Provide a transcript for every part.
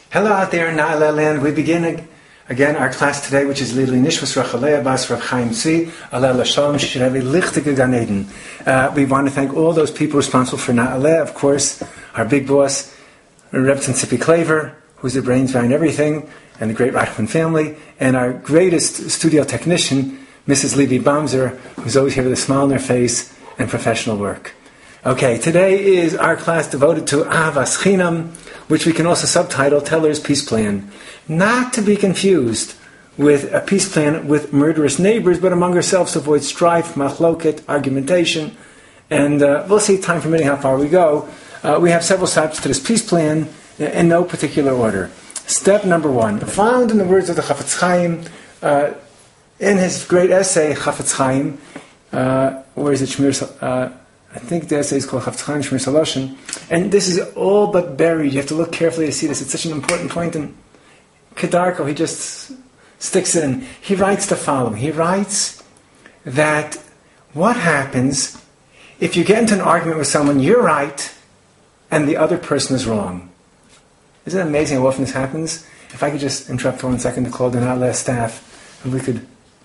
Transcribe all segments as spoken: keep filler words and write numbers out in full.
Hello out there in Na'aleh land. We begin ag- again our class today, which is Lili Nishmas Rachalea Bas Rav Chaim Tzvi Alel Shalom. She should have a lichtige Gan Eden. Uh, we want to thank all those people responsible for Na'aleh. Of course, our big boss, Rebbetzin Tzipi Klaver, who's the brains behind everything, and the great Reichman family, and our greatest studio technician, Missus Levi Bamser, who's always here with a smile on her face and professional work. Okay, today is our class devoted to Ahavas Chinam, which we can also subtitle Teller's Peace Plan. Not to be confused with a peace plan with murderous neighbors, but among ourselves to avoid strife, machloket, argumentation. And uh, we'll see, time permitting, how far we go. Uh, we have several steps to this peace plan in no particular order. Step number one, found in the words of the Chafetz Chaim, uh, in his great essay, Chafetz Chaim, uh, where is it, Shmir, uh, I think the essay is called Chafetz Chaim Shmir Saloshin, and this is all but buried. You have to look carefully to see this. It's such an important point. And Kedarko, he just sticks it in. He writes the following. He writes that what happens if you get into an argument with someone, you're right, and the other person is wrong. Isn't it amazing how often this happens? If I could just interrupt for one second to call the Na'aleh staff, and we could...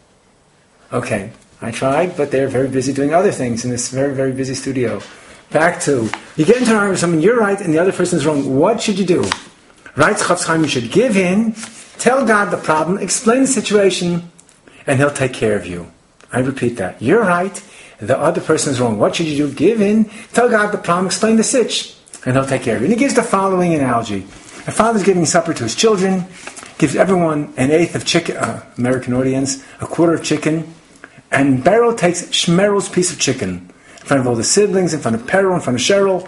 Okay. I tried, but they're very busy doing other things in this very, very busy studio. Back to, you get into an argument with someone, you're right, and the other person is wrong. What should you do? Writes Chafetz Chaim, you should give in, tell God the problem, explain the situation, and He'll take care of you. I repeat that. You're right, the other person is wrong. What should you do? Give in, tell God the problem, explain the sitch, and He'll take care of you. And he gives the following analogy. A father's giving supper to his children, gives everyone an eighth of chicken, uh, American audience, a quarter of chicken, and Beryl takes Shmerel's piece of chicken in front of all the siblings, in front of Peril, in front of Cheryl.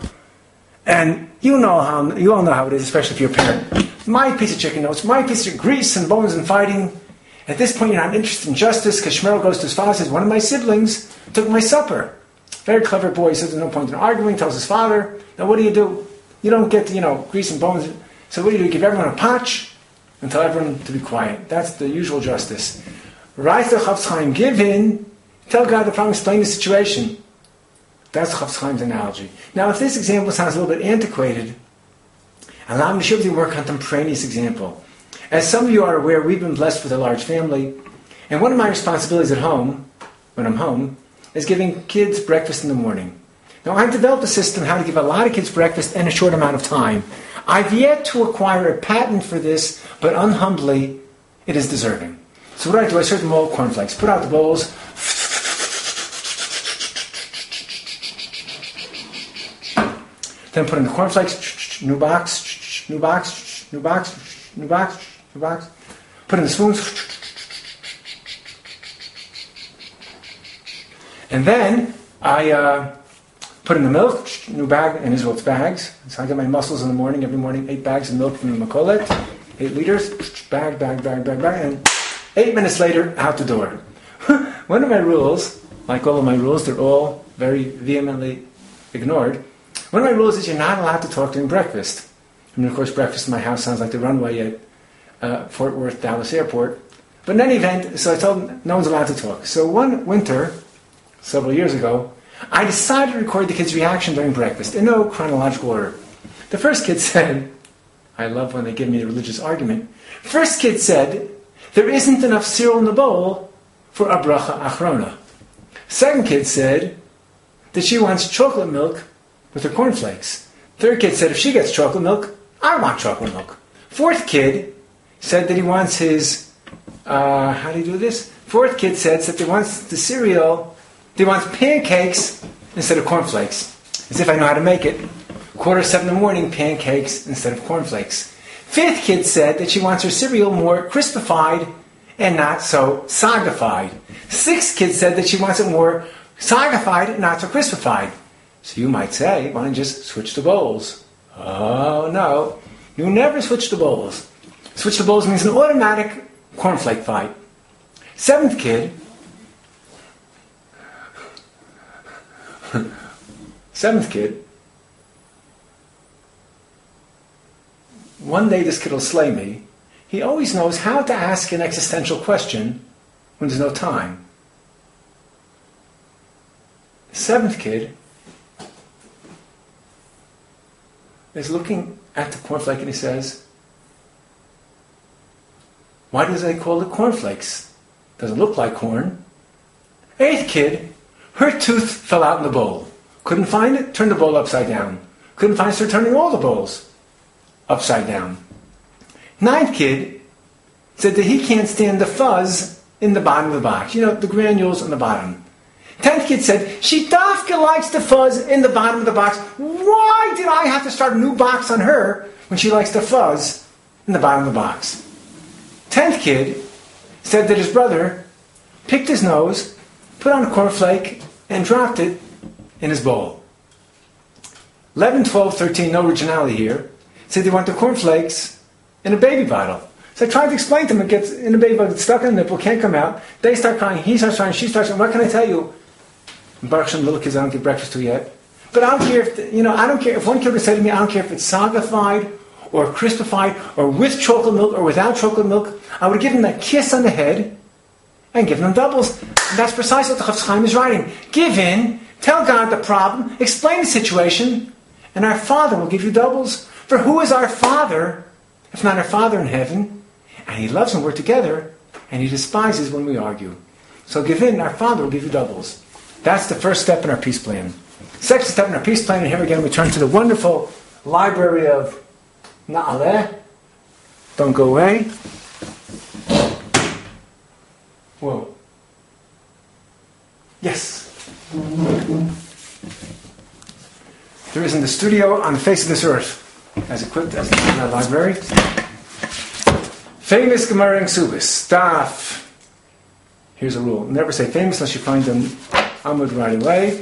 And you know how you all know how it is, especially if you're a parent. My piece of chicken, no, it's my piece of grease and bones and fighting. At this point, you're not interested in justice because Shmerel goes to his father and says, one of my siblings took my supper. Very clever boy. He says there's no point in arguing, tells his father. Now what do you do? You don't get, you know, grease and bones. So what do you do? You give everyone a patch and tell everyone to be quiet. That's the usual justice. Write the Chafetz Chaim, give in, tell God the problem, explain the situation. That's Chafetz Chaim's analogy. Now, if this example sounds a little bit antiquated, allow me to share with you a more contemporaneous example. As some of you are aware, we've been blessed with a large family, and one of my responsibilities at home, when I'm home, is giving kids breakfast in the morning. Now, I've developed a system how to give a lot of kids breakfast in a short amount of time. I've yet to acquire a patent for this, but unhumbly, it is deserving. So what do I do? I serve them all cornflakes. Put out the bowls. Then put in the cornflakes. New box. New box. New box. New box. New box. Put in the spoons. And then I uh, put in the milk. New bag. And Israel, it's bags. So I get my muscles in the morning. Every morning, eight bags of milk from the Makolet. Eight liters. Bag, bag, bag, bag, bag. And eight minutes later, out the door. One of my rules, like all of my rules, they're all very vehemently ignored. One of my rules is you're not allowed to talk during breakfast. I mean, of course, breakfast in my house sounds like the runway at uh, Fort Worth Dallas Airport. But in any event, so I told them no one's allowed to talk. So one winter, several years ago, I decided to record the kids' reaction during breakfast in no chronological order. The first kid said, I love when they give me a religious argument. First kid said, there isn't enough cereal in the bowl for a bracha achrona. Second kid said that she wants chocolate milk with her cornflakes. Third kid said if she gets chocolate milk, I want chocolate milk. Fourth kid said that he wants his, uh, how do you do this? Fourth kid said that he wants the cereal, he wants pancakes instead of cornflakes. As if I know how to make it. Quarter seven in the morning, pancakes instead of cornflakes. Fifth kid said that she wants her cereal more crispified and not so sagified. Sixth kid said that she wants it more sagified and not so crispified. So you might say, why don't you just switch the bowls? Oh no, you never switch the bowls. Switch the bowls means an automatic cornflake fight. Seventh kid, seventh kid, one day this kid will slay me. He always knows how to ask an existential question when there's no time. Seventh kid is looking at the cornflake and he says, Why do they call it cornflakes? Doesn't look like corn. Eighth kid, her tooth fell out in the bowl. Couldn't find it, turned the bowl upside down. Couldn't find it, started turning all the bowls upside down. Ninth kid said that he can't stand the fuzz in the bottom of the box. You know, the granules on the bottom. Tenth kid said, she dafka likes the fuzz in the bottom of the box. Why did I have to start a new box on her when she likes the fuzz in the bottom of the box? Tenth kid said that his brother picked his nose, put on a cornflake, and dropped it in his bowl. eleven, twelve, thirteen, no originality here, said they want the cornflakes in a baby bottle. So I tried to explain to them, it gets in the baby bottle, it's stuck in the nipple, can't come out. They start crying, he starts crying, she starts crying. What can I tell you? Baruch Hashem, little kids I don't give breakfast to yet. But I don't care if, the, you know, I don't care, if one kid would say to me, I don't care if it's sagified, or crispified, or with chocolate milk, or without chocolate milk, I would give them that kiss on the head, and give them doubles. And that's precisely what the Chafetz Chaim is writing. Give in, tell God the problem, explain the situation, and our Father will give you doubles. For who is our Father, if not our Father in heaven? And He loves when we're together, and He despises when we argue. So give in, our Father will give you doubles. That's the first step in our peace plan. Second step in our peace plan, and here again we turn to the wonderful library of Na'aleh. Don't go away. Whoa. Yes. There is in the studio on the face of this earth, as equipped as in our library, famous Gemara and Ksubis, staff. Here's a rule. Never say famous unless you find them Amud right away.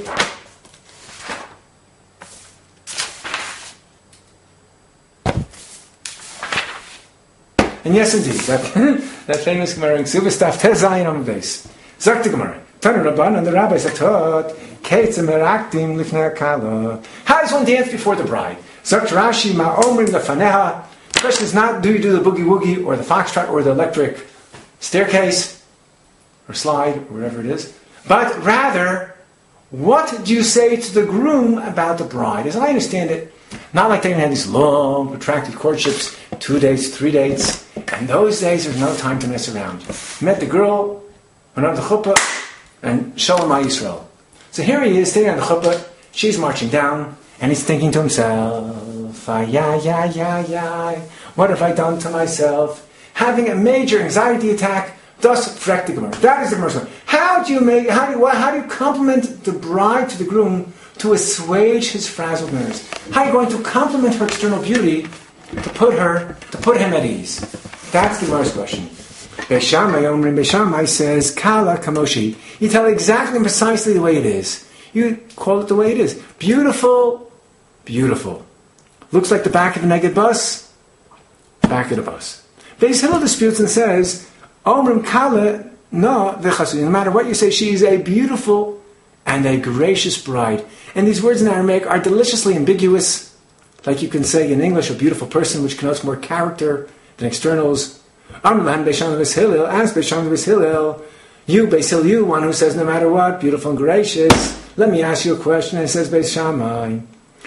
And yes, indeed, that, that famous Gemara in Ksubis, staff Tezayin on the base. Zakt the Gemara. Tanu Rabban, and the rabbi said, Tot, Keitz Meraktim Lifnei Kala. How does one dance before the bride? Zakt Rashi, Ma Omrim Lefaneha. The question is not, do you do the boogie woogie, or the foxtrot, or the electric staircase, or slide, or whatever it is. But rather, what do you say to the groom about the bride? As I understand it, not like they had these long, protracted courtships, two dates, three dates. In those days, there's no time to mess around. Met the girl, went on the chuppah, and Shalom Yisrael. So here he is, sitting on the chuppah, she's marching down, and he's thinking to himself, ah, yeah, yeah, yeah, yeah, what have I done to myself? Having a major anxiety attack, thus frekt the Gemara. That is the Gemara. How do you make, how do you, how do you compliment the bride to the groom to assuage his frazzled nerves? How are you going to compliment her external beauty to put her, to put him at ease? That's the Gemara's question. Beis Shammai, Omrim Beis Shammai says, Kala Kamoshi. You tell exactly and precisely the way it is. You call it the way it is. Beautiful, beautiful. Looks like the back of a naked bus, back of the bus. Beis Hillel disputes and says, Omrim Kala no v'chasudi. No matter what you say, she is a beautiful and a gracious bride. And these words in Aramaic are deliciously ambiguous. Like you can say in English, a beautiful person, which connotes more character than externals. Amram Beis Shammai Beis Hillel, ask Beis Shammai Beis Hillel, you Beis Hillel, you one who says no matter what, beautiful and gracious. Let me ask you a question. And it says Beis Shammai,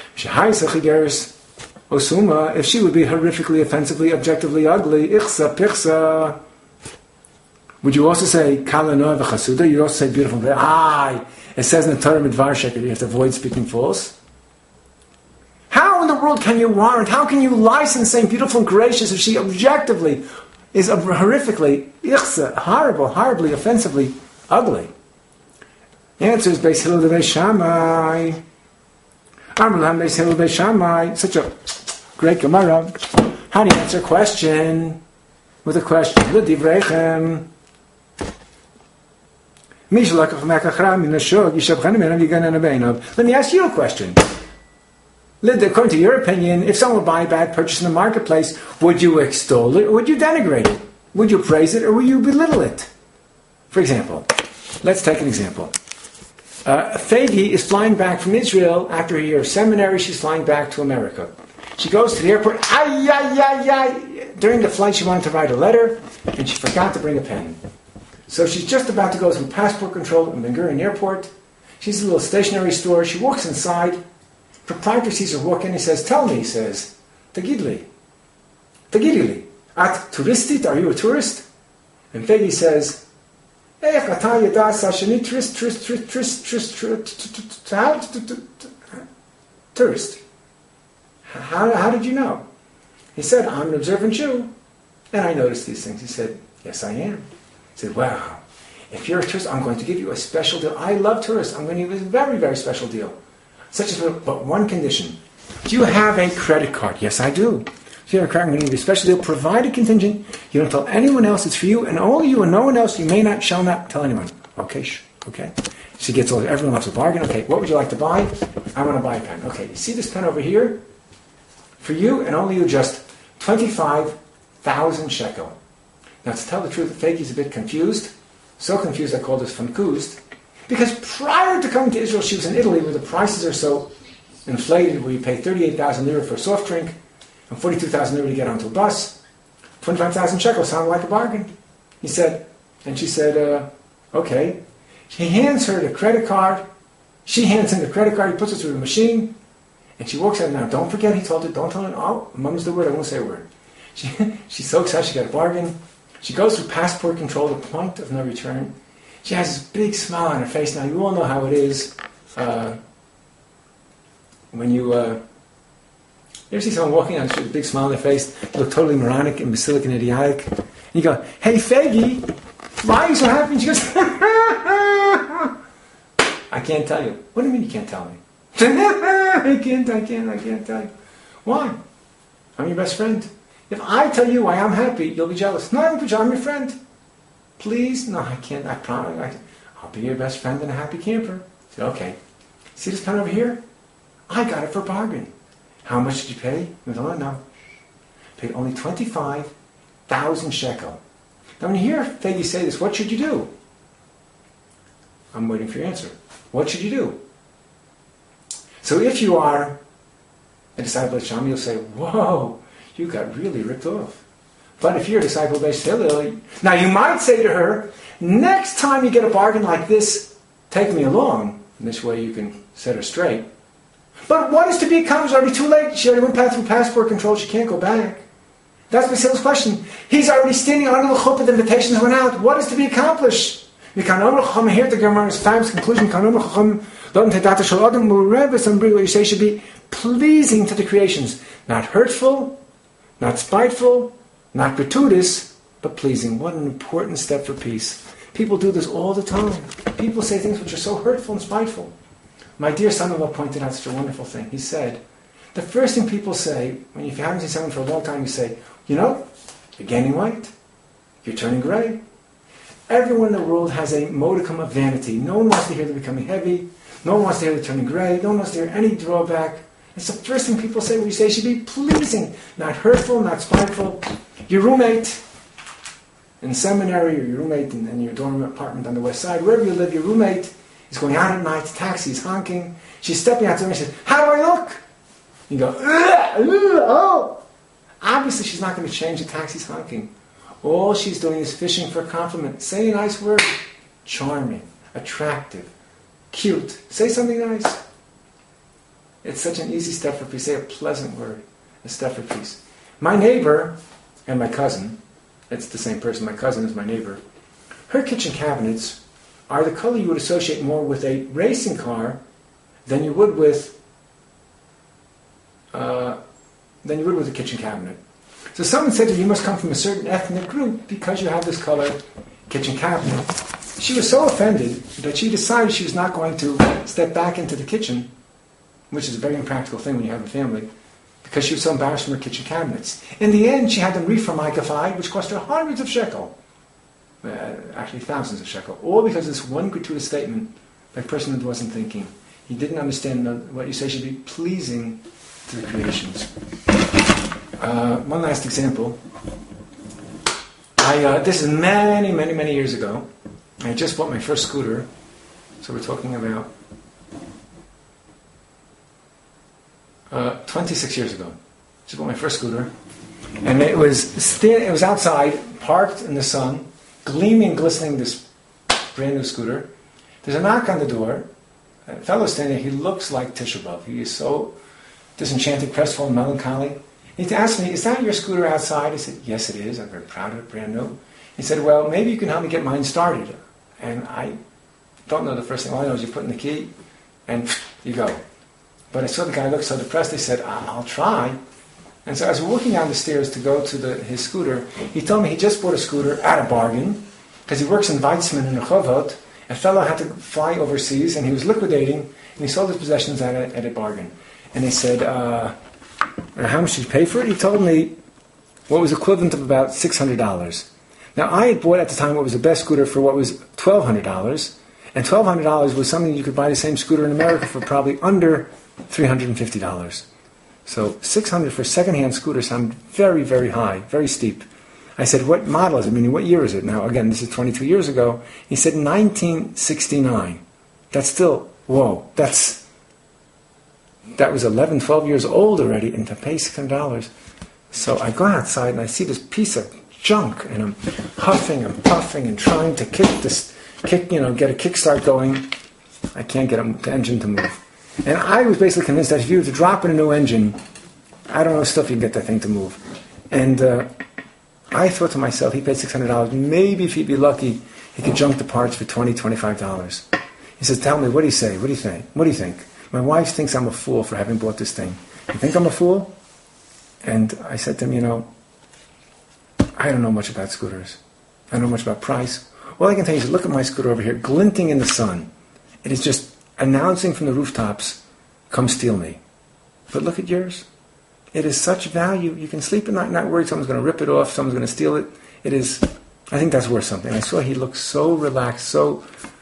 Osuma, if she would be horrifically, offensively, objectively ugly, ichsa pichsa, would you also say Kala Noah v'chasuda? You'd also say beautiful and gracious. Aye, it says in the Torah Midvar Sheker, you have to avoid speaking false. How in the world can you warrant? How can you license saying beautiful and gracious if she objectively is horrifically, ichsa, horrible, horribly, offensively, ugly? The answer is Beis Hillel Beis Shammai. Amram Beis Hillel Beis Shammai. Such a great Gemara. How do you answer a question with a question? L'divreichem. Let me ask you a question. According to your opinion, if someone would buy a bad purchase in the marketplace, would you extol it or would you denigrate it? Would you praise it or would you belittle it? For example, let's take an example. Uh, Fagi is flying back from Israel after a year of seminary. She's flying back to America. She goes to the airport. Ay, ay, ay, ay. During the flight, she wanted to write a letter, and she forgot to bring a pen. So she's just about to go through passport control in Ben Gurion Airport. She's in a little stationery store. She walks inside. Proprietor sees her walk in. He says, "Tell me," he says, "Tagidli, Tagidli, at touristit? Are you a tourist?" And Fegi says, "Hey, Kataya das Hashani tris tris tris tris tris tris tourist. How how did you know?" He said, "I'm an observant Jew, and I noticed these things." He said, "Yes, I am." He said, "Wow, if you're a tourist, I'm going to give you a special deal. I love tourists. I'm going to give you a very, very special deal. Such as, but one condition. Do you have a credit card?" "Yes, I do." "So you have a credit card, I'm going to give you a special deal, provided contingent. You don't tell anyone else. It's for you and only you and no one else. You may not, shall not tell anyone." "Okay, shh, okay." She gets all, everyone loves a bargain. "Okay, what would you like to buy?" "I want to buy a pen." "Okay, you see this pen over here? For you and only you, just twenty-five thousand shekel." Now, to tell the truth, Fegi's a bit confused. So confused, I call this confused. Because prior to coming to Israel, she was in Italy, where the prices are so inflated, where you pay thirty-eight thousand lira for a soft drink, and forty-two thousand lira to get onto a bus. twenty-five thousand shekels sounded like a bargain. He said, and she said, uh, okay. He hands her the credit card. She hands him the credit card. He puts it through the machine. And she walks out. Now, don't forget, he told her, don't tell her, oh, mum's the word, I won't say a word. She, she's so excited, she got a bargain. She goes through passport control, the point of no return. She has this big smile on her face. Now, you all know how it is. Uh, when you... Uh, You ever see someone walking on the street with a big smile on their face, they look totally moronic, imbecilic, and idiotic? And you go, "Hey, Fegi, why are you so happy?" And she goes, "I can't tell you." "What do you mean you can't tell me?" I can't, I can't, I can't tell you. "Why? I'm your best friend. If I tell you why I'm happy, you'll be jealous." "No, I'm your friend." "Please?" "No, I can't, I promise. I, I'll be your best friend and a happy camper." I said, "Okay. See this pen over here? I got it for a bargain." "How much did you pay?" "I don't know." "Paid only twenty-five thousand shekel." Now when you hear Fegi say this, what should you do? I'm waiting for your answer. What should you do? So if you are a disciple of Sham, you'll say, "Whoa, you got really ripped off." But if you're a disciple of Beis Hillel, now you might say to her, "Next time you get a bargain like this, take me along." And this way you can set her straight. But what is to be accomplished? Already too late. She already went past through passport control. She can't go back. That's Beis Hillel's question. He's already standing under the chuppah. The invitations went out. What is to be accomplished? Here the Gemara's famous conclusion. What you say should be pleasing to the creations. Not hurtful, not spiteful, not gratuitous, but pleasing. What an important step for peace. People do this all the time. People say things which are so hurtful and spiteful. My dear son-in-law pointed out such a wonderful thing. He said, the first thing people say, when you haven't seen someone for a long time, you say, "You know, you're gaining weight. You're turning gray." Everyone in the world has a modicum of vanity. No one wants to hear they're becoming heavy. No one wants to hear they're turning gray. No one wants to hear any drawback. It's the first thing people say when you say should be pleasing, not hurtful, not spiteful. Your roommate in seminary, or your roommate in, in your dorm apartment on the west side, wherever you live, your roommate is going out at night, taxi's honking. She's stepping out to him and she says, "How do I look?" You go, ugh, ugh, oh. Obviously she's not going to change the taxi's honking. All she's doing is fishing for a compliment. Say a nice word. Charming, attractive, cute. Say something nice. It's such an easy step for peace. Say a pleasant word. A step for peace. My neighbor and my cousin, it's the same person, my cousin is my neighbor, her kitchen cabinets are the color you would associate more with a racing car than you would with uh, than you would with a kitchen cabinet. So someone said to her, "You must come from a certain ethnic group because you have this color kitchen cabinet." She was so offended that she decided she was not going to step back into the kitchen, which is a very impractical thing when you have a family, because she was so embarrassed from her kitchen cabinets. In the end, she had them reformicified, which cost her hundreds of shekel. Uh, actually thousands of shekel, all because of this one gratuitous statement by a person who wasn't thinking. He didn't understand what you say should be pleasing to the creations. Uh, one last example. I uh, this is many, many, many years ago. I just bought my first scooter, so we're talking about uh, twenty-six years ago. Just bought my first scooter, and it was st- it was outside, parked in the sun, gleaming, glistening, this brand new scooter. There's a knock on the door. A fellow standing there, he looks like Tisha B'Av. He is so disenchanted, crestfallen, melancholy. He asked me, "Is that your scooter outside?" I said, "Yes, it is. I'm very proud of it, brand new." He said, well, maybe you can help me get mine started. And I don't know, the first thing I know is you put in the key and you go. But I saw the guy look so depressed, I said, I'll try. And so as we're walking down the stairs to go to the, his scooter, he told me he just bought a scooter at a bargain, because he works in Weizmann in Rehovot. A fellow had to fly overseas, and he was liquidating, and he sold his possessions at a, at a bargain. And they said, uh, how much did you pay for it? He told me what was equivalent of about six hundred dollars. Now, I had bought at the time what was the best scooter for what was twelve hundred dollars, and twelve hundred dollars was something you could buy the same scooter in America for probably under three hundred fifty dollars. So six hundred dollars for a second-hand scooter sounded very, very high, very steep. I said, what model is it? Meaning, what year is it? Now, again, this is twenty-two years ago. He said, nineteen sixty-nine. That's still, whoa, that's, that was eleven, twelve years old already, and to pay six hundred dollars. So I go outside, and I see this piece of junk, and I'm huffing and puffing and trying to kick this, kick, you know, get a kickstart going. I can't get the engine to move. And I was basically convinced that if you were to drop in a new engine, I don't know stuff, you can get that thing to move. And uh, I thought to myself, he paid six hundred dollars. Maybe if he'd be lucky, he could junk the parts for twenty dollars, twenty-five dollars. He says, tell me, what do you say? What do you think? What do you think? My wife thinks I'm a fool for having bought this thing. You think I'm a fool? And I said to him, you know, I don't know much about scooters. I don't know much about price. All I can tell you is, look at my scooter over here, glinting in the sun. It is just announcing from the rooftops, come steal me. But look at yours. It is such value. You can sleep at night not worried someone's going to rip it off, someone's going to steal it. It is, I think that's worth something. I saw he looked so relaxed, so,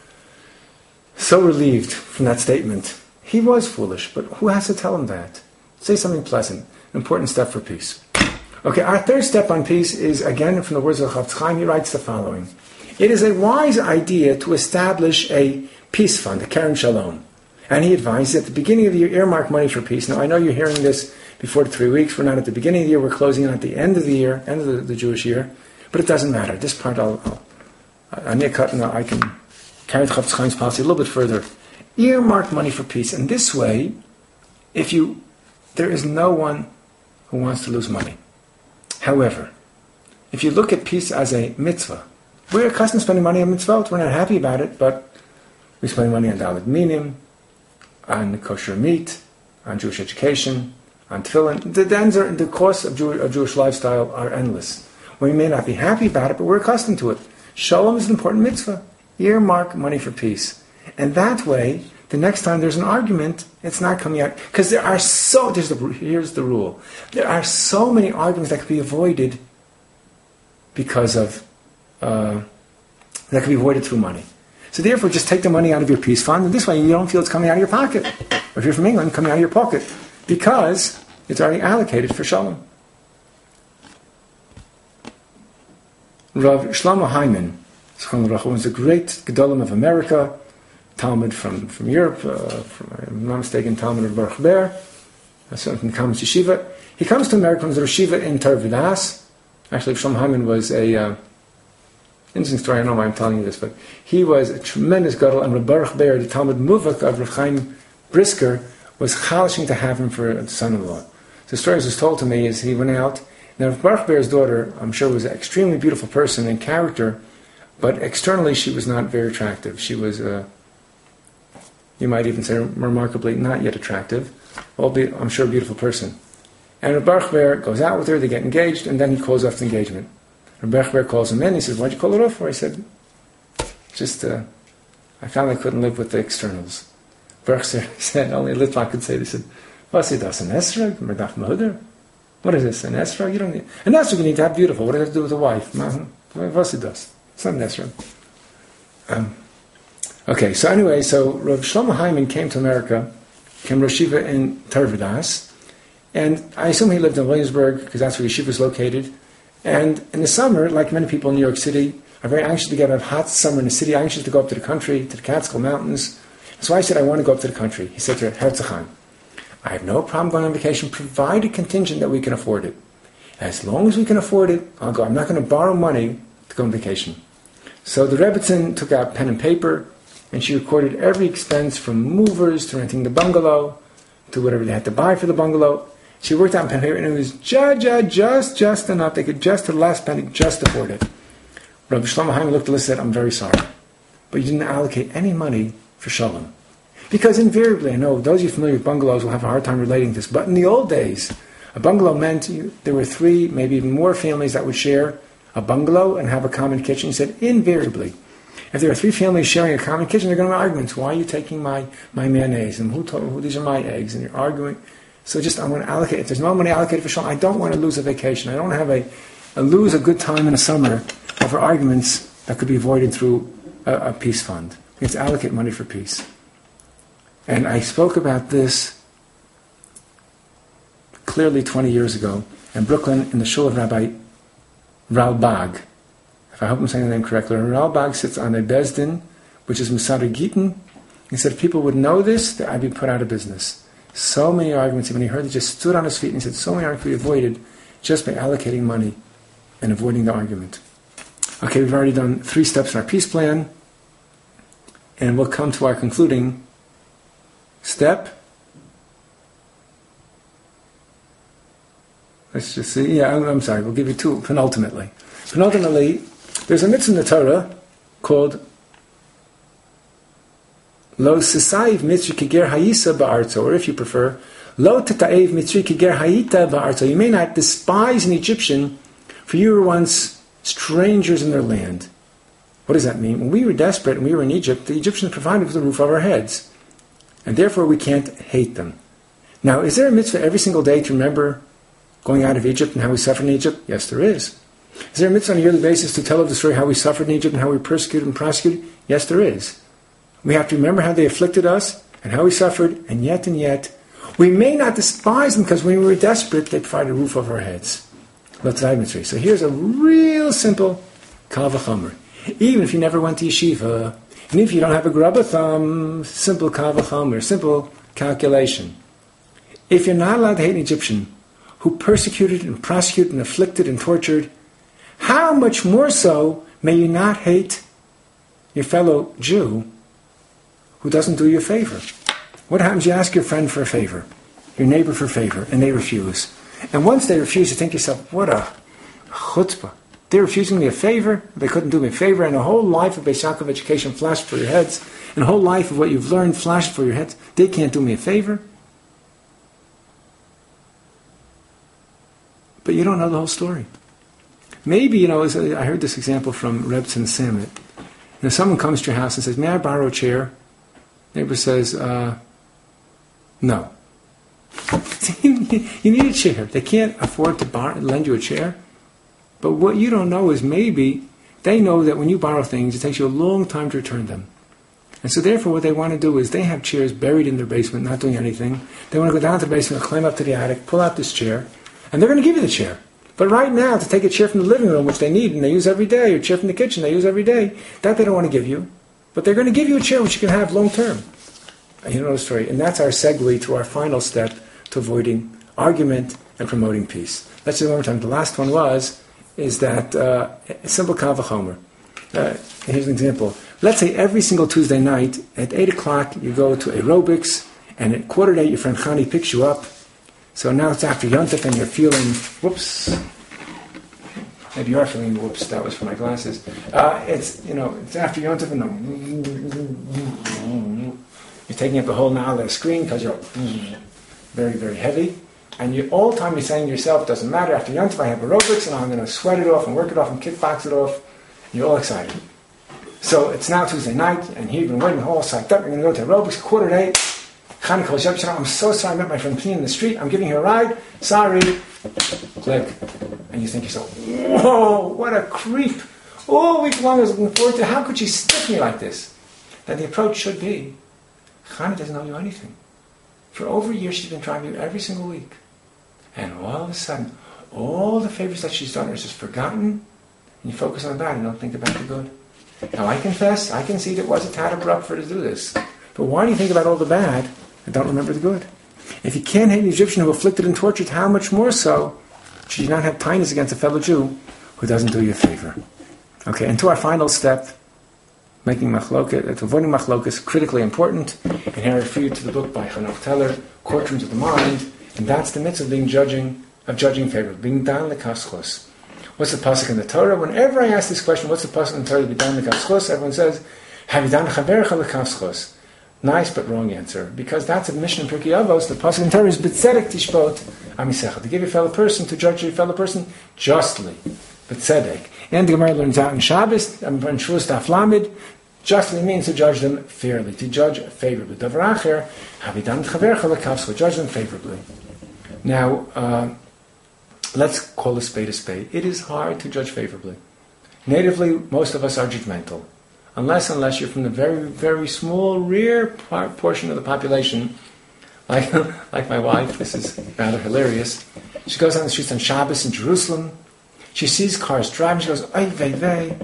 so relieved from that statement. He was foolish, but who has to tell him that? Say something pleasant, an important step for peace. Okay, our third step on peace is, again, from the words of Chafetz Chaim. He writes the following. It is a wise idea to establish a peace fund, a Keren Shalom. And he advised at the beginning of the year, earmark money for peace. Now, I know you're hearing this before the three weeks. We're not at the beginning of the year. We're closing in at the end of the year, end of the, the Jewish year. But it doesn't matter. This part, I'll, I'll, I can carry the Chafetz Chaim's policy a little bit further. Earmark money for peace. And this way, if you, there is no one who wants to lose money. However, if you look at peace as a mitzvah, we're accustomed to spending money on mitzvot. We're not happy about it, but we spend money on Dalet Minim, on kosher meat, on Jewish education, on tefillin. The, the, ends are, the costs of, Jew, of Jewish lifestyle are endless. We may not be happy about it, but we're accustomed to it. Shalom is an important mitzvah. Earmark money for peace. And that way, the next time there's an argument, it's not coming out. Because there are so, there's the, here's the rule. There are so many arguments that could be avoided because of, uh, that could be avoided through money. So therefore, just take the money out of your peace fund, and this way you don't feel it's coming out of your pocket. Or if you're from England, coming out of your pocket. Because it's already allocated for Shalom. Rav Shlomo Hyman was a great Gedolim of America, Talmud from, from Europe, uh, from, if I'm not mistaken, Talmud of Baruch Ber, from Talmud Yeshiva. He comes to America, comes to Yeshiva in Tarvidas. Actually, Shlomo Hyman was a uh, interesting story. I don't know why I'm telling you this, but he was a tremendous gadol, and Reb Baruch Ber, the Talmud Muvak of Reb Chaim Brisker, was chalishing to have him for a son-in-law. The story was told to me is he went out. Now, Reb Baruch Ber's daughter, I'm sure, was an extremely beautiful person in character, but externally she was not very attractive. She was, uh, you might even say, remarkably not yet attractive, albeit, I'm sure, a beautiful person. And Reb Baruch Ber goes out with her, they get engaged, and then he calls off the engagement. Reb Baruch Ber calls him in, he says, why'd you call it off for? I said, just, uh, I found I couldn't live with the externals. Baruch said, only a Litvak could say this. He said, was it das, an esrog? Medach Mahuder? What is this, an esrog? You don't need, an esrog you need to have beautiful. What does it have to do with a wife? Was it das? It's not an esrog. Um, okay, so anyway, so Rav Shlomo Hyman came to America, came to Yeshiva in Tarvidas, and I assume he lived in Williamsburg, because that's where Yeshiva is located. And in the summer, like many people in New York City, are very anxious to get a hot summer in the city, anxious to go up to the country, to the Catskill Mountains. So I said, I want to go up to the country. He said to Herzog, I have no problem going on vacation, provided contingent that we can afford it. As long as we can afford it, I'll go. I'm not going to borrow money to go on vacation. So the Rebbitzin took out pen and paper, and she recorded every expense from movers to renting the bungalow, to whatever they had to buy for the bungalow. She worked out pen and paper, and it was just, just, just enough. They could just, to the last penny, just afford it. Rabbi Shlomo Haim looked at the list and said, I'm very sorry, but you didn't allocate any money for shalom. Because invariably, I know those of you familiar with bungalows will have a hard time relating to this, but in the old days, a bungalow meant you, there were three, maybe even more families that would share a bungalow and have a common kitchen. He said, invariably, if there are three families sharing a common kitchen, they're going to have arguments. Why are you taking my, my mayonnaise? And who told who these are my eggs? And you're arguing. So just, I want to allocate. If there's no money allocated for shalom, I don't want to lose a vacation. I don't want to have a, a lose a good time in the summer over arguments that could be avoided through a, a peace fund. We have to allocate money for peace. And I spoke about this clearly twenty years ago in Brooklyn in the shul of Rabbi Ralbag. If I hope I'm saying the name correctly, Ralbag sits on a Bezdin, which is Masada Gitin. He said if people would know this, that I'd be put out of business. So many arguments, when he heard it, just stood on his feet and he said, so many arguments we avoided just by allocating money and avoiding the argument. Okay, we've already done three steps in our peace plan, and we'll come to our concluding step. Let's just see. Yeah, I'm, I'm sorry. We'll give you two penultimately. Penultimately, there's a mitzvah in the Torah called Lo Sisaiv Mitzri Kiger Hayisa Ba'arzo, or if you prefer, Lo Tataev Mitzri Kiger Hayita Ba'arzo. You may not despise an Egyptian, for you were once strangers in their land. What does that mean? When we were desperate and we were in Egypt, the Egyptians provided with the roof over our heads. And therefore we can't hate them. Now, is there a mitzvah every single day to remember going out of Egypt and how we suffered in Egypt? Yes, there is. Is there a mitzvah on a yearly basis to tell of the story how we suffered in Egypt and how we were persecuted and prosecuted? Yes, there is. We have to remember how they afflicted us and how we suffered, and yet and yet, we may not despise them because when we were desperate, they provided a roof over our heads. So here's a real simple kal v'chomer. Even if you never went to yeshiva, and if you don't have a grubba thumb, simple kal v'chomer, simple calculation. If you're not allowed to hate an Egyptian who persecuted and prosecuted and afflicted and tortured, how much more so may you not hate your fellow Jew who doesn't do you a favor? What happens? You ask your friend for a favor, your neighbor for a favor, and they refuse. And once they refuse, you think to yourself, what a chutzpah. They're refusing me a favor. They couldn't do me a favor. And a whole life of Beis Yaakov education flashed for your heads. And a whole life of what you've learned flashed for your heads. They can't do me a favor. But you don't know the whole story. Maybe, you know, I heard this example from Reb Tzin Samet. You know, someone comes to your house and says, may I borrow a chair? Neighbor says, uh, no. You need a chair. They can't afford to borrow, lend you a chair. But what you don't know is maybe they know that when you borrow things, it takes you a long time to return them. And so therefore what they want to do is they have chairs buried in their basement, not doing anything. They want to go down to the basement, climb up to the attic, pull out this chair, and they're going to give you the chair. But right now, to take a chair from the living room, which they need and they use every day, or a chair from the kitchen they use every day, that they don't want to give you. But they're going to give you a chair which you can have long term. You know the story. And that's our segue to our final step to avoiding argument and promoting peace. Let's do it one more time. The last one was, is that uh, simple kal v'chomer. Uh, here's an example. Let's say every single Tuesday night at eight o'clock you go to aerobics, and at quarter to eight your friend Chani picks you up. So now it's after Yontif and you're feeling, whoops, maybe you are feeling, whoops, that was for my glasses. Uh, it's, you know, it's after Yontif and you're taking up the whole Na'aleh screen because you're very, very heavy. And you, all the time you're saying to yourself, it doesn't matter, after Yontif I have aerobics and I'm going to sweat it off and work it off and kickbox it off. And you're all excited. So it's now Tuesday night and you've been waiting all psyched up. You're going to go to aerobics, quarter to eight. Chani calls you up, says, I'm so sorry, I met my friend Pini in the street, I'm giving her a ride, sorry. Click. And you think to yourself, whoa, what a creep. All week long I was looking forward to, how could she stick me like this? Then the approach should be, Chani doesn't owe you anything. For over a year she's been trying you every single week. And all of a sudden, all the favors that she's done are just forgotten, and you focus on the bad and don't think about the good. Now I confess, I can see that it was a tad abrupt for her to do this. But why do you think about all the bad and don't remember the good? If you can't hate an Egyptian who afflicted and tortured, how much more so should you not have kindness against a fellow Jew who doesn't do you a favor? Okay, and to our final step, making machlokas, avoiding machlokas is critically important. And here I refer you to the book by Hanoch Teller, Courtrooms of the Mind, and that's the mitzvah of being judging, of judging favor, being dan lekaschos. What's the pasuk in the Torah? Whenever I ask this question, what's the pasuk in the Torah to be done l'kavschos? Everyone says, Havidan chaverecha l'kavschos. Nice but wrong answer, because that's a mission in Pirkei Avos. The pasuk in Torah is b'tzedek tishpot amisecha, to give your fellow person, to judge your fellow person justly, b'tzedek. And the Gemara learns out in Shabbos, in Shavuos Daf Lamed, justly means to judge them fairly, to judge favorably. Davar acher, havidan chaverecha l'kavschos, judge them favorably. Now, uh, let's call a spade a spade. It is hard to judge favorably. Natively, most of us are judgmental. Unless, unless you're from the very, very small, rare part, portion of the population, like, like my wife, this is rather hilarious. She goes on the streets on Shabbos in Jerusalem. She sees cars driving. She goes, ay vey vey.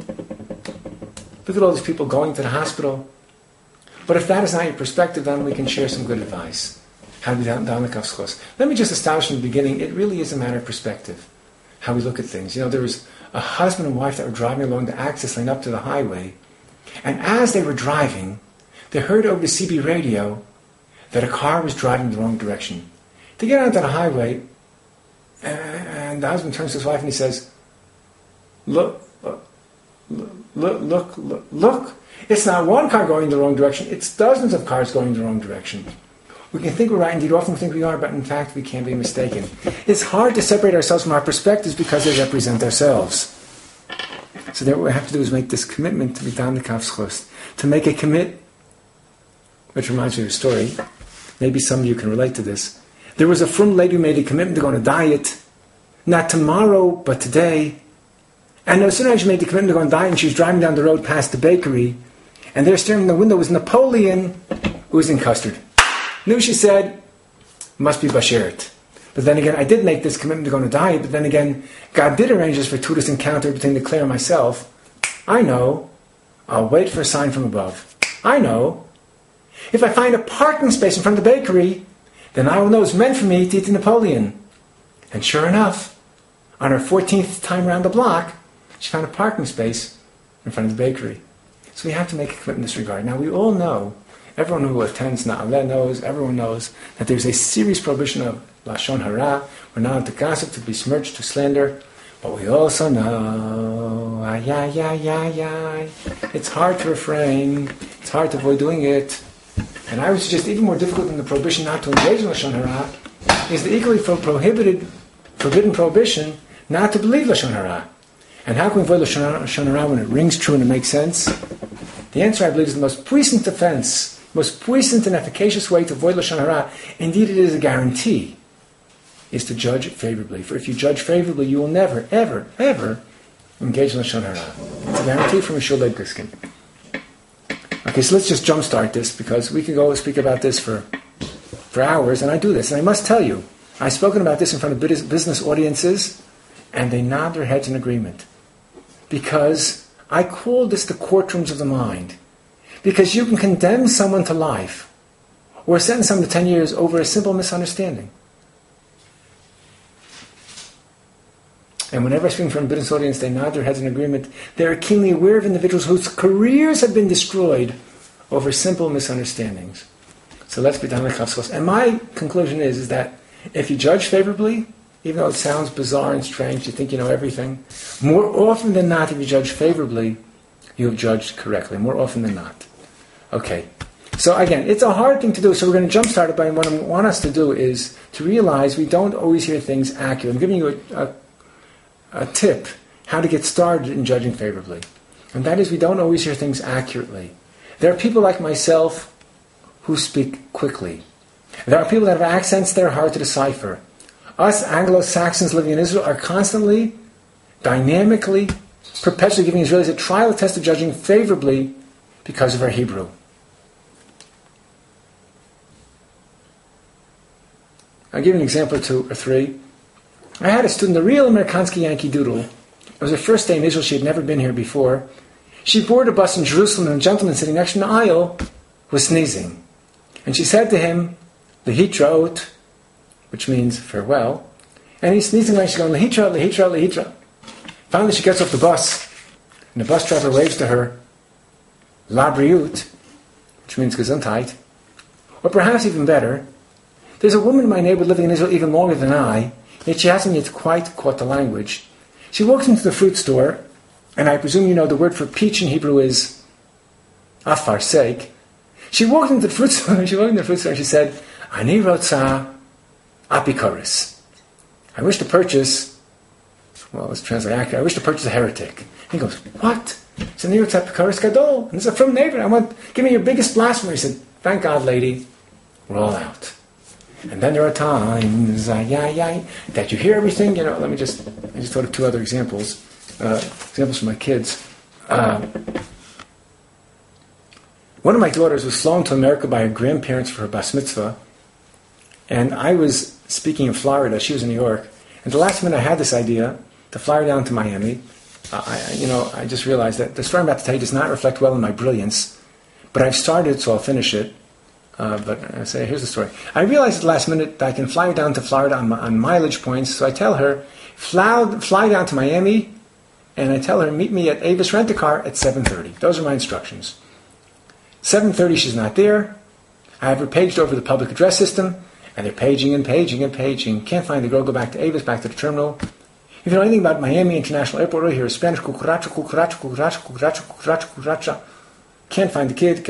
Look at all these people going to the hospital. But if that is not your perspective, then we can share some good advice. How do we down the kafschos? Let me just establish from the beginning, it really is a matter of perspective, how we look at things. You know, there was a husband and wife that were driving along the access lane up to the highway, and as they were driving, they heard over the C B radio that a car was driving the wrong direction. They get onto the highway, and the husband turns to his wife and he says, look, look, look, look, look, look. It's not one car going the wrong direction, it's dozens of cars going the wrong direction. We can think we're right, indeed often think we are, but in fact we can be mistaken. It's hard to separate ourselves from our perspectives because they represent ourselves. So then what we have to do is make this commitment to be down the kafschos, to make a commit, which reminds me of a story. Maybe some of you can relate to this. There was a frum lady who made a commitment to go on a diet, not tomorrow, but today. And as soon as she made the commitment to go on a diet, and she was driving down the road past the bakery, and there staring in the window was Napoleon, who was in custard. Knew, she said, must be Bashert. But then again, I did make this commitment to go on a diet, but then again, God did arrange this fortuitous encounter between the Claire and myself. I know. I'll wait for a sign from above. I know. If I find a parking space in front of the bakery, then I will know it's meant for me to eat the Napoleon. And sure enough, on her fourteenth time around the block, she found a parking space in front of the bakery. So we have to make a commitment in this regard. Now, we all know, everyone who attends Na'aleh knows, everyone knows that there's a serious prohibition of Lashon Hara. We're not to gossip, to besmirch, to slander. But we also know, ay, ay, ay, ay, ay, it's hard to refrain. It's hard to avoid doing it. And I would suggest even more difficult than the prohibition not to engage in Lashon Hara is the equally prohibited, forbidden prohibition not to believe Lashon Hara. And how can we avoid Lashon Hara when it rings true and it makes sense? The answer, I believe, is the most puissant defense, most puissant and efficacious way to avoid Lashon Hara. Indeed, it is a guarantee, is to judge favorably. For if you judge favorably, you will never, ever, ever engage in Lashon Hara. It's a guarantee from Yeshua Leib Griskin. Okay, so let's just jumpstart this, because we can go speak about this for, for hours, and I do this. And I must tell you, I've spoken about this in front of business audiences, and they nod their heads in agreement. Because I call this the courtrooms of the mind. Because you can condemn someone to life, or sentence someone to ten years over a simple misunderstanding. And whenever I speak in front of a business audience, they nod their heads in agreement. They are keenly aware of individuals whose careers have been destroyed over simple misunderstandings. So let's be done with kafschos. And my conclusion is, is that if you judge favorably, even though it sounds bizarre and strange, you think you know everything, more often than not, if you judge favorably, you have judged correctly. More often than not. Okay. So again, it's a hard thing to do, so we're going to jumpstart it, but what I want us to do is to realize we don't always hear things accurately. I'm giving you a, a a tip how to get started in judging favorably. And that is, we don't always hear things accurately. There are people like myself who speak quickly. There are people that have accents that are hard to decipher. Us Anglo-Saxons living in Israel are constantly, dynamically, perpetually giving Israelis a trial test of judging favorably because of our Hebrew. I'll give you an example or two or three. I had a student, a real Amerikansky Yankee Doodle. It was her first day in Israel. She had never been here before. She boarded a bus in Jerusalem, and a gentleman sitting next in the aisle was sneezing. And she said to him, Lehitraot, which means farewell. And he's sneezing like she's going, Lehitra, Lehitra, Lehitra. Finally, she gets off the bus, and the bus driver waves to her, La Briut, which means Gesundheit. Or perhaps even better, there's a woman in my neighborhood living in Israel even longer than I, yet she hasn't yet quite caught the language. She walks into the fruit store, and I presume you know the word for peach in Hebrew is afarsek. She walked into the fruit store, she walked into the fruit store and she said, Ani rotza apikoris. I wish to purchase, well, let's translate accurately, I wish to purchase a heretic. He goes, what? He said, Ani rotza apikoris gadol. And it's a from neighbor. I want, give me your biggest blasphemer. He said, thank God, lady, we're all out. And then there are times uh, yeah, yeah, that you hear everything. You know, let me just, I just thought of two other examples, uh, examples from my kids. Uh, one of my daughters was flown to America by her grandparents for her bas mitzvah, and I was speaking in Florida. She was in New York. And the last minute I had this idea to fly her down to Miami. Uh, I, you know, I just realized that the story I'm about to tell you does not reflect well on my brilliance, but I've started, so I'll finish it. Uh, but I say, here's the story. I realized at the last minute that I can fly her down to Florida on, on mileage points, so I tell her, fly, fly down to Miami, and I tell her, meet me at Avis Rent-A-Car at seven thirty. Those are my instructions. seven thirty, she's not there. I have her paged over the public address system, and they're paging and paging and paging. Can't find the girl, go back to Avis, back to the terminal. If you know anything about Miami International Airport, right here is Spanish, cucaracha, cucaracha, cucaracha, cucaracha, cucaracha, cucaracha. Can't find the kid.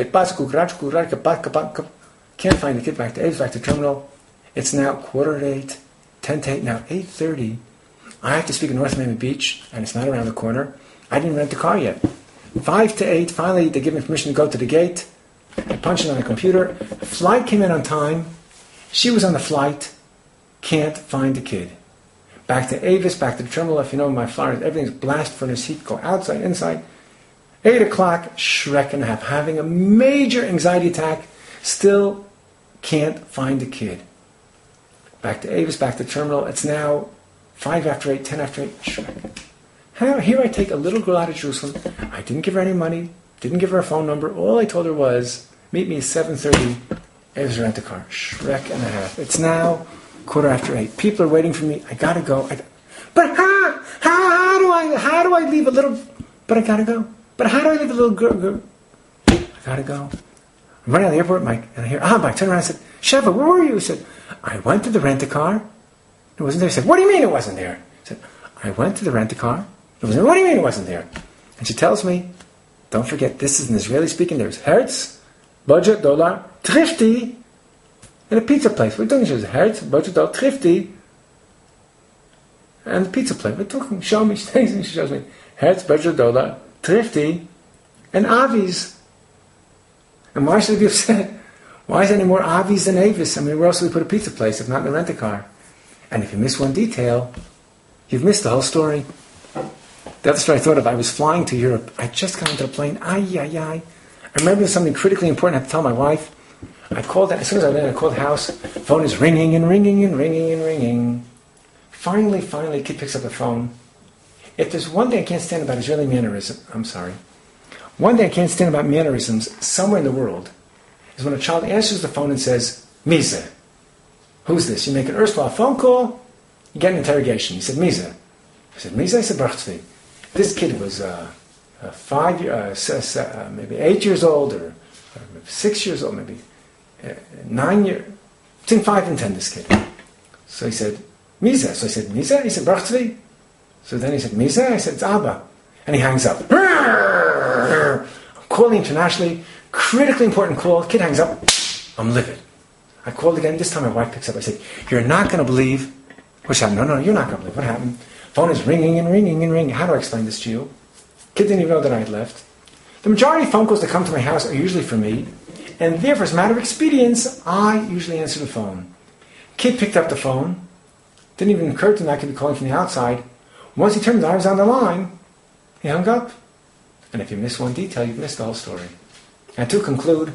Can't find the kid. Back to Avis, back to the terminal. It's now quarter to eight, ten to eight, now eight thirty. I have to speak in North Miami Beach, and it's not around the corner. I didn't rent the car yet. Five to eight, finally they give me permission to go to the gate. I punch it on the computer. The flight came in on time. She was on the flight. Can't find the kid. Back to Avis, back to the terminal. If you know my flyers, everything's blast furnace heat, go outside, inside. Eight o'clock, Shrek and a half, having a major anxiety attack, still can't find the kid. Back to Avis, back to the terminal. It's now five after eight, ten after eight, Shrek. Here I take a little girl out of Jerusalem. I didn't give her any money, didn't give her a phone number. All I told her was, meet me at seven thirty, Avis Rent-A-Car, Shrek and a half. It's now quarter after eight. People are waiting for me. I gotta go. I, but how, how, how do I, how do I leave a little, but I gotta go. But how do I leave a little girl? girl? I gotta go. I'm running out of the airport, Mike, and I hear, ah, Mike, turn around and said, Sheva, where were you? He said, I went to the rent-a-car. It wasn't there. He said, what do you mean it wasn't there? I said, I went to the rent-a-car. It wasn't there. What do you mean it wasn't there? And she tells me, don't forget, this is an Israeli speaking. There's Hertz, budget, dollar, trifty, in a pizza place. We're doing this. Hertz, budget, dollar, trifty, and the pizza place. We're talking, show me, she shows me, Hertz, budget, dollar, Trifty, and Avi's. And why should I be upset? Why is there any more Avi's than Avis? I mean, where else would we put a pizza place if not in the rent-a-car? And if you miss one detail, you've missed the whole story. The other story I thought of, I was flying to Europe. I just got into the plane. Ay, ay, ay. I remember something critically important I had to tell my wife. I called, as soon as I landed, I called the house. The phone is ringing and ringing and ringing and ringing. Finally, finally, a kid picks up the phone. If there's one thing I can't stand about Israeli mannerism, I'm sorry. One thing I can't stand about mannerisms somewhere in the world is when a child answers the phone and says, Mise. Who's this? You make an erstwhile phone call, you get an interrogation. He said, Mise. I said, Mise? I said, Brachtzvi. This kid was uh, uh, five, uh, uh, maybe eight years old, or, or maybe six years old, maybe uh, nine years, between five and ten, this kid. So he said, Mise. So I said, Mise? He said, Brachtzvi. So then he said, Mise? I said, it's Abba. And he hangs up. I'm calling internationally, critically important call. Kid hangs up. I'm livid. I called again. This time my wife picks up. I said, you're not going to believe what's happened. No, no, you're not going to believe what happened. Phone is ringing and ringing and ringing. How do I explain this to you? Kid didn't even know that I had left. The majority of phone calls that come to my house are usually for me. And therefore, as a matter of expedience, I usually answer the phone. Kid picked up the phone. Didn't even occur to him that I could be calling from the outside. Once he turned, I was on the line. He hung up. And if you miss one detail, you've missed the whole story. And to conclude,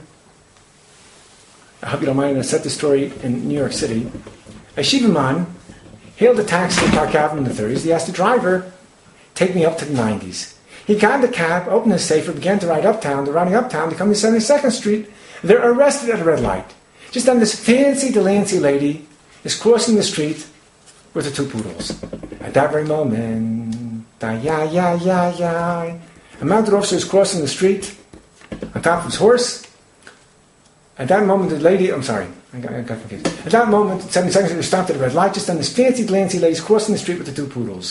I hope you don't mind, I'm going to set the story in New York City. A Shiva man hailed a taxi in Park Avenue in the thirties. He asked the driver, take me up to the nineties. He got in the cab, opened his safe, and began to ride uptown. They're riding uptown to come to seventy-second Street. They're arrested at a red light. Just then this fancy Delancey lady is crossing the street with the two poodles. At that very moment, da ya ya ya ya, a mounted officer is crossing the street on top of his horse. At that moment, the lady, I'm sorry, I got, I got confused. At that moment, seventy-second Street was stopped at a red light. Just then this fancy Delancey lady is crossing the street with the two poodles.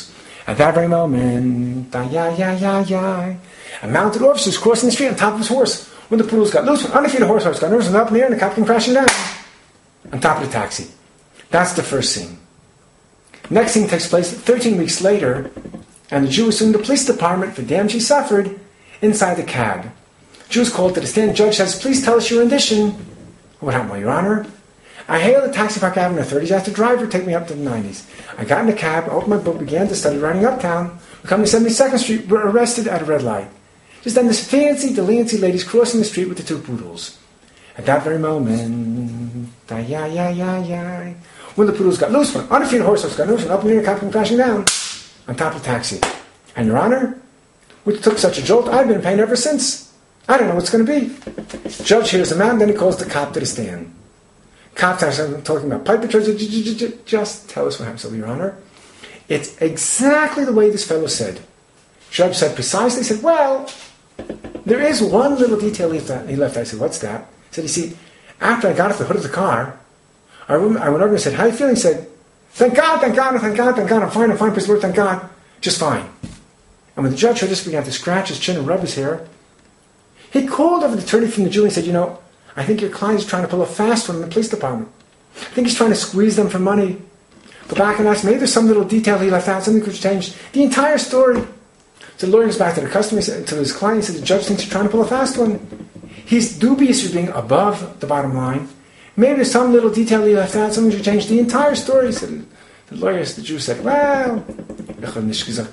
At that very moment, ya ya ya ya, a mounted officer was crossing the street on top of his horse when the poodles got loose. When underneath the horse, horse got nervous and up in the air, and the cop came crashing down on top of the taxi. That's the first scene. Next scene takes place thirteen weeks later, and the Jew is suing the police department for damage he suffered inside the cab. The Jew is called to the stand. The judge says, "Please tell us your rendition." What happened, well, Your Honor? I hailed the Taxi Park Avenue in the thirties, asked the driver to take me up to the nineties. I got in the cab, opened my book, began to study riding uptown. We come to seventy-second Street, were arrested at a red light. Just then this fancy deliancy lady's crossing the street with the two poodles. At that very moment, ya ya ya ya, when the poodles got loose, when undefeated horses got loose, and up in the air, cop came crashing down on top of the taxi. And Your Honor, which took such a jolt, I've been in pain ever since. I don't know what's going to be. Judge hears the man, then he calls the cop to the stand. Cop starts talking about pipe patrols. Just tell us what happened, so, Your Honor. It's exactly the way this fellow said. Judge said precisely, he said, well, there is one little detail he left. He left. I said, what's that? He said, you see, after I got off the hood of the car, I went over and said, how are you feeling? He said, thank God, thank God, thank God, thank God, I'm fine, I'm fine, please Lord, thank God, just fine. And when the judge heard this, he began to scratch his chin and rub his hair. He called over the attorney from the jury and said, you know, I think your client is trying to pull a fast one in the police department. I think he's trying to squeeze them for money. Go back and ask, maybe there's some little detail he left out, something could change the entire story. So the lawyer goes back to the customer, to his client, he said, the judge thinks you're trying to pull a fast one. He's dubious you're being above the bottom line. Maybe there's some little detail he left out, something should change the entire story. So the, the lawyer, the Jew said, well, then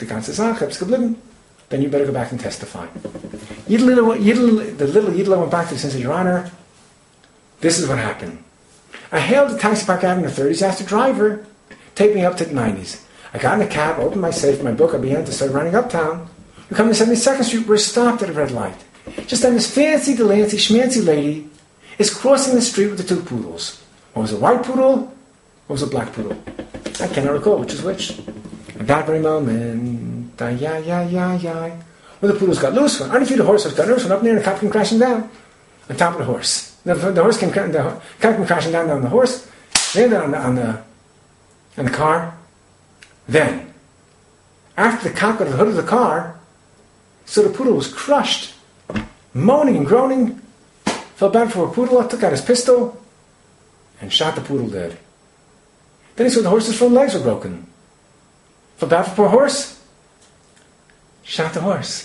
you better go back and testify. Yidl, Yidl, the little Yidla went back to him and said, Your Honor, this is what happened. I hailed the Taxi Park Avenue in the thirties, asked the driver, take me up to the nineties. I got in a cab, opened my safe, my book, I began to start running uptown. We come to seventy-second Street, we're stopped at a red light. Just then this fancy, delancey, schmancy lady is crossing the street with the two poodles. One was a white poodle, one was a black poodle. I cannot recall which is which. At that very moment, ya ya ya ya, when the poodles got loose, when underneath the horse got nervous, went up in there, and the cop came crashing down on top of the horse. The, the horse came, the cop came crashing down on the horse, landed on the, on the, on the car. Then, after the cop got to the hood of the car, so the poodle was crushed, moaning and groaning, felt bad for a poodle, took out his pistol, and shot the poodle dead. Then he saw the horse's front legs were broken. Felt bad for poor horse, shot the horse.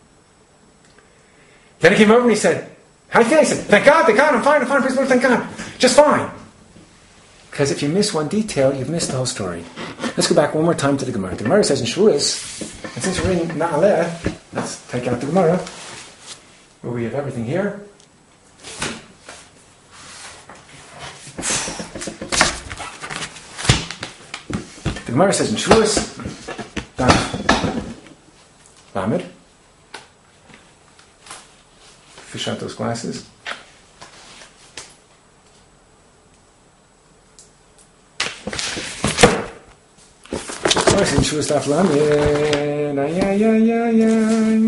Then he came over and he said, how do you feel? He said, thank God, thank God, I'm fine, I'm fine, praise the Lord, thank God. Just fine. Because if you miss one detail, you've missed the whole story. Let's go back one more time to the Gemara. The Gemara says in Shavuos, and since we're in Na'aleh, let's take out the Gemara, where we have everything here. The Gemara says in Shavuos, Lamed, fish out those glasses. In Shavuos Daf Lamed, ay ay ay ay ay.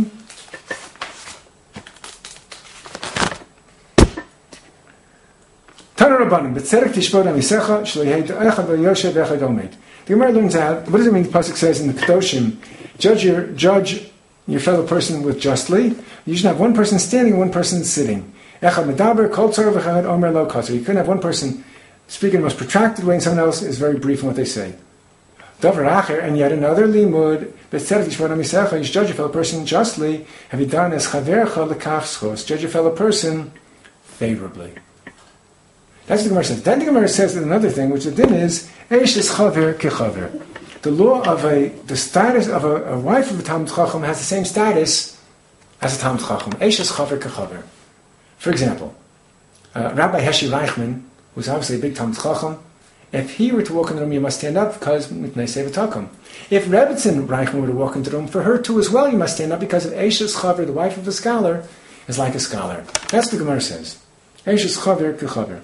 Tana Rabbanim, b'tzedek tishbod amisecha, shlo yehei echad v'yoshev v'echad omed. The Gemara learns out. What does it mean? The pasuk says in the Kedoshim, judge your judge your fellow person with justly. You should have one person standing and one person sitting. Echad medaber kol tzor v'echad omer lo katzor. You couldn't have one person speaking in the most protracted way and someone else is very brief in what they say. Davar acher, and yet another limud, b'tzedek tishbod amisecha, you should judge your fellow person justly. Have you done as chavercha lekach schos? Judge your fellow person favorably. That's what the Gemara says. Then the Gemara says another thing, which the din is eish is chaver kechaver. The law of a the status of a, a wife of a Talmid Chacham has the same status as a Talmid Chacham. Eish is chaver kechaver. For example, uh, Rabbi Heshi Reichman, who's obviously a big Talmid Chacham, if he were to walk in the room, you must stand up because mitnei sevatakum. If Rebbetzin Reichman were to walk into the room, for her too as well, you must stand up because if eish is chaver, the wife of a scholar, is like a scholar. That's what the Gemara says. Eish is chaver kechaver.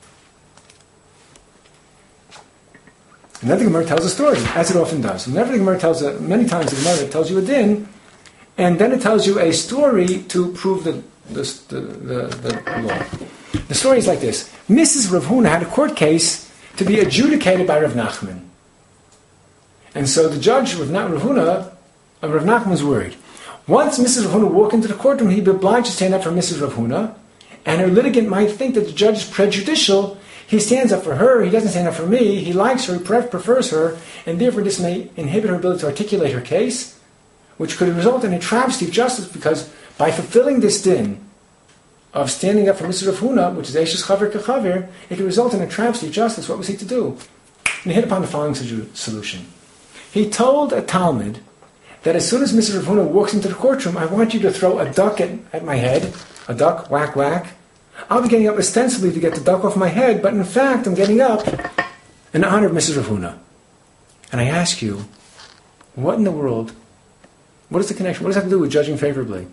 And then the Gemara tells a story, as it often does. Whenever the Gemara tells a, many times the Gemara tells you a din, and then it tells you a story to prove the the, the, the, the law. The story is like this. Missus Rav Huna had a court case to be adjudicated by Rav Nachman. And so the judge, Rav Huna, uh, Rav Nachman was worried. Once Missus Rav Huna walked into the courtroom, he'd be obliged to stand up for Missus Rav Huna, and her litigant might think that the judge is prejudicial. He stands up for her, he doesn't stand up for me, he likes her, he prefers her, and therefore this may inhibit her ability to articulate her case, which could result in a travesty of justice, because by fulfilling this din of standing up for Missus Rav Huna, which is Eishes Chaver Kechaver, it could result in a travesty of justice. What was he to do? And he hit upon the following solution. He told a Talmud that as soon as Missus Rav Huna walks into the courtroom, I want you to throw a duck at, at my head, a duck, whack, whack. I'll be getting up ostensibly to get the duck off my head, but in fact I'm getting up in honor of Missus Rav Huna. And I ask you, what in the world, what is the connection, what does that have to do with judging favorably?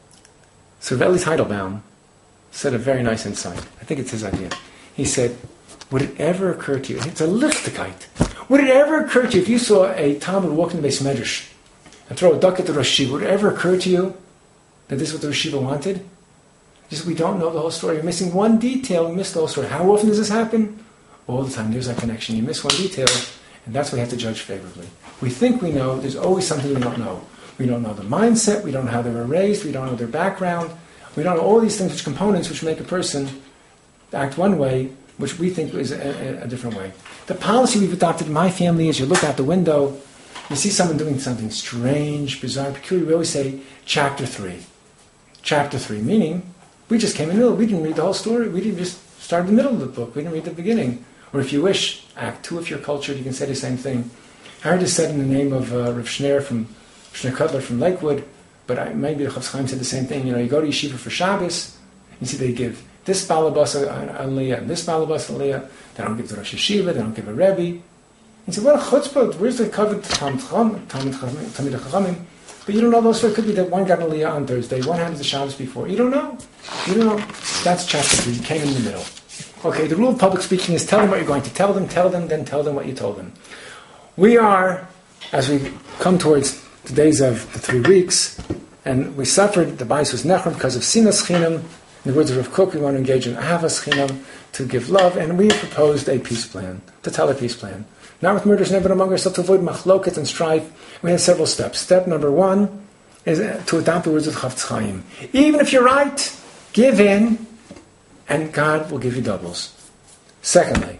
So Rav Eli Teitelbaum said a very nice insight. I think it's his idea. He said, would it ever occur to you, it's a lichtigkeit, would it ever occur to you if you saw a Talmud walk in the Beis Medrash and throw a duck at the Rosh Yeshiva, would it ever occur to you that this is what the Rosh Yeshiva wanted? Just we don't know the whole story. You're missing one detail, we miss the whole story. How often does this happen? All the time. There's that connection. You miss one detail, and that's why we have to judge favorably. We think we know, there's always something we don't know. We don't know the mindset, we don't know how they were raised, we don't know their background, we don't know all these things, which components which make a person act one way, which we think is a, a, a different way. The policy we've adopted in my family is you look out the window, you see someone doing something strange, bizarre, peculiar, we always say, chapter three. Chapter three, meaning, we just came in the middle, we didn't read the whole story, we didn't just start in the middle of the book, we didn't read the beginning. Or if you wish, act two if you're cultured, you can say the same thing. I heard this said in the name of uh, Rav Schneer from Schneer Cutler from Lakewood, but I, maybe the Chofetz Chaim said the same thing. You know, you go to yeshiva for Shabbos, you see they give this balabas aliyah and this balabas aliyah. They don't give the Rosh Yeshiva, they don't give a Rebbe. You say, what a chutzpah, where's the covered Talmid Chachamim? But you don't know those, so it could be that one got an aliyah on Thursday, one had the Shabbos before. You don't know. You don't know. That's chapter three, you came in the middle. Okay, the rule of public speaking is tell them what you're going to tell them, tell them, then tell them what you told them. We are, as we come towards the days of the three weeks, and we suffered, the bias was nechram because of sinas chinam. In the words of Rav Kook, we want to engage in ahavas chinam, to give love, and we proposed a peace plan, to tell a peace plan. Not with murders, never among ourselves, to avoid machloket and strife. We had several steps. Step number one is to adopt the words of Chofetz Chaim. Even if you're right, give in, and God will give you doubles. Secondly,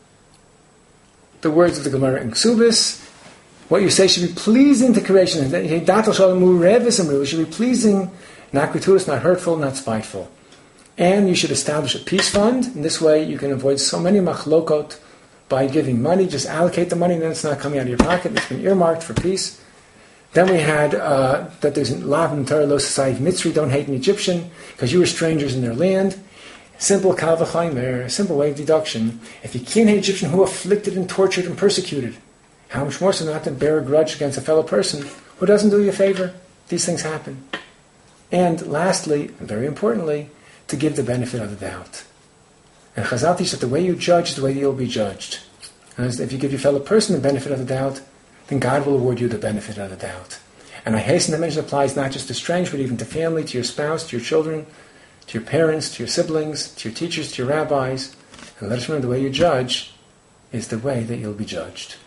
the words of the Gemara in Ksubis, what you say should be pleasing to creation. It should be pleasing, not gratuitous, not hurtful, not spiteful. And you should establish a peace fund. In this way, you can avoid so many machlokot by giving money. Just allocate the money, and then it's not coming out of your pocket. It's been earmarked for peace. Then we had uh, that there's lav in Torah lo society mitzri, don't hate an Egyptian, because you were strangers in their land. Simple kal v'chaymer, simple way of deduction. If you can't hate Egyptian who afflicted and tortured and persecuted, how much more so not to bear a grudge against a fellow person who doesn't do you a favor? These things happen. And lastly, and very importantly, to give the benefit of the doubt. And Chazal teaches that the way you judge is the way you'll be judged. And if you give your fellow person the benefit of the doubt, then God will award you the benefit of the doubt. And I hasten to mention it applies not just to strangers, but even to family, to your spouse, to your children, to your parents, to your siblings, to your teachers, to your rabbis. And let us remember the way you judge is the way that you'll be judged.